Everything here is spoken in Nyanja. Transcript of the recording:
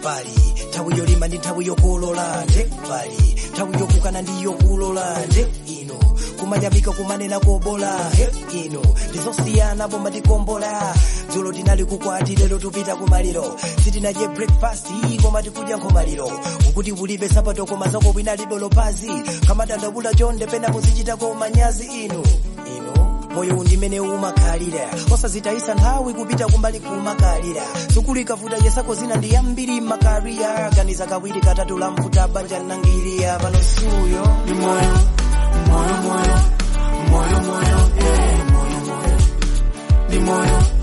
pali nthawi yolima ndi nthawi yokolola nje pali nthawi yokukana ndi yokolola nje ino kumanyamika kumanena kobola ino ndizosiyana bomba tikombola dzulo tinali kukwati lero tupita kumaliro sitinadye breakfast koma tikudya nkhomaliro ukuti ulibe sapato koma zako bwina libe lopazi kamadandabula chonde pena muzichitako manyazi ino moyo undimene umakhalira osazitayisa nthawi kupita kumbali kumakalira sukulu ikavuta yesako zina ndi yambiri makariya ganiza kawiri katatu la mfuta banja nangiriya pano suyo ni moyo moyo moyo moyo moyo moyo moyo ni moyo